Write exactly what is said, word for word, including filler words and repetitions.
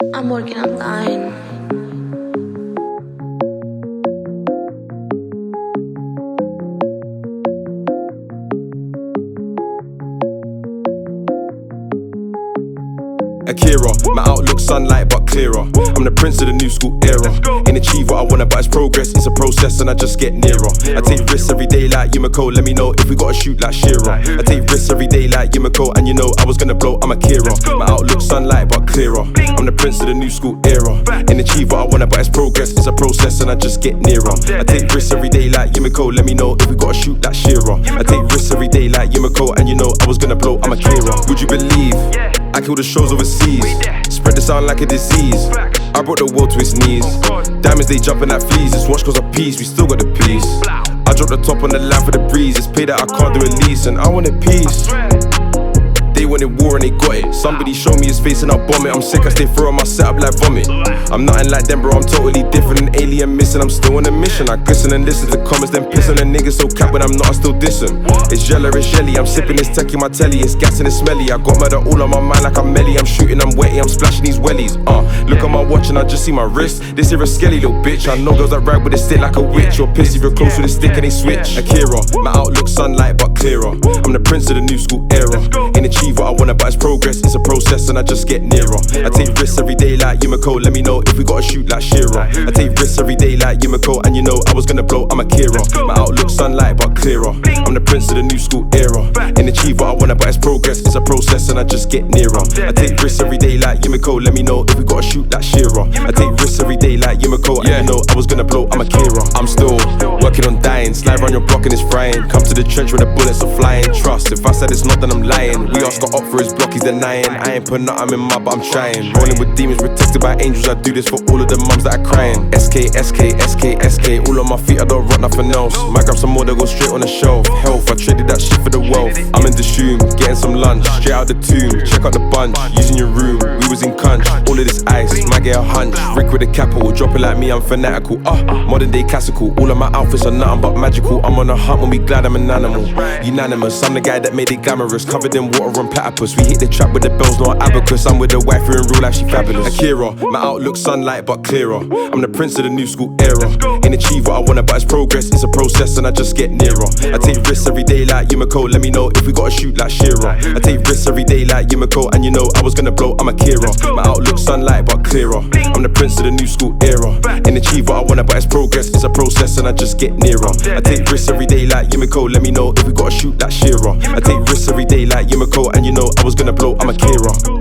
I'm working on dying. Akira, my outlook sunlight but clearer. I'm the prince of the new school era. Ain't achieve what I wanna, but it's progress. It's a process and I just get nearer. I take risks every day like Yumiko. Let me know if we gotta shoot like Shearer. I take risks every day like Yumiko, and you know I was gonna blow. I'm Akira. My outlook sunlight but clearer. I'm the prince of the new school era. Ain't achieve what I wanna, but it's progress. It's a process and I just get nearer. I take risks every day like Yumiko. Let me know if we gotta shoot like Shearer. I take risks every day like Yumiko, and you know I was gonna blow. I'm Akira. Would you believe I kill the shows overseas? Spread the sound like a disease. I brought the world to its knees. Diamonds, they jumping like fleas. It's watch cause of peace, we still got the peace. I dropped the top on the line for the breeze. It's pay that I can't do a lease, and I wanted peace. They wanted war and they got it. Somebody show me his face and I'll bomb it. I'm sick, I stay throwing my setup like vomit. I'm nothing like them, bro, I'm totally different. An alien missing, I'm still on a mission. I glisten and listen to the comments, then piss on the niggas so cap when I'm not, I still dissing. It's yellow, it's jelly, I'm sipping this tech in my telly. It's gas and it's smelly, I got murder all on my mind like I'm Melly. I'm shooting, I'm wetty, I'm splashing these wellies. Uh, look at my watch and I just see my wrist. This here a skelly little bitch. I know girls that ride with a stick like a witch. You're pissed if you're close with a stick and they switch. Akira, my outlook sunlight but clearer. I'm the prince of the new school era. Ain't achieve what I wanna, but it's progress. It's a process and I just get nearer. I take risks every day like Yumiko. Let me know if we gotta shoot like Shearer. I take risks every day like Yumiko, and you know I was gonna blow. I'm Akira. My outlook sunlight but clearer. I'm the prince of the new school era. Ain't achieve what I wanna, but it's progress. It's a process and I just get nearer. I take risks every day like Yumiko. Let me know if we gotta shoot like Shearer. I take risks every day like Yumiko, and you know I was gonna blow. I'm Akira. I'm still working on dying. Slide round your block and it's frying. Come to the trench where the bullets are flying. Trust, if I said it's not, then I'm lying. We asked Scott up for his block, he's denying. I ain't put nothing in my, but I'm trying. Rolling with demons, protected by angels. I do this for all of the mums that are crying. S K, S K, S K, S K. All on my feet, I don't rock nothing else. Might grab some more that go straight on the shelf. Health, I traded that shit for the wealth. I'm in the shoom, getting some lunch. Straight out the tomb, check out the bunch. Using your room, we was in cunch. All of this ice, might get a hunch. Rick with a capital, drop it like me, I'm fanatical. Ah, uh, modern day classical. All of my outfits are nothing but magical. I'm on a hunt when we glad I'm an animal. Unanimous, I'm the guy that made it glamorous. Covered in water on platypus. We hit the trap with the bells, not abacus. I'm with the wife, in real life, she fabulous. Akira, my outlook sunlight but clearer. I'm the prince of the new school era. Ain't achieve what I wanna, but it's progress. It's a process and I just get nearer. I take risks every day like Yumiko. Let me know if we gotta shoot like Shearer. I take risks every day like Yumiko, and you know I was gonna blow. I'm Akira. My outlook sunlight but clearer. I'm the prince of the new school era. Ain't achieve what I wanna, but it's progress. It's a process and I just get nearer. I take risks every day like Yumiko. Let me know if we gotta shoot like Shearer. I take risks every day like Yumiko, and you know I was gonna blow. I'm Akira.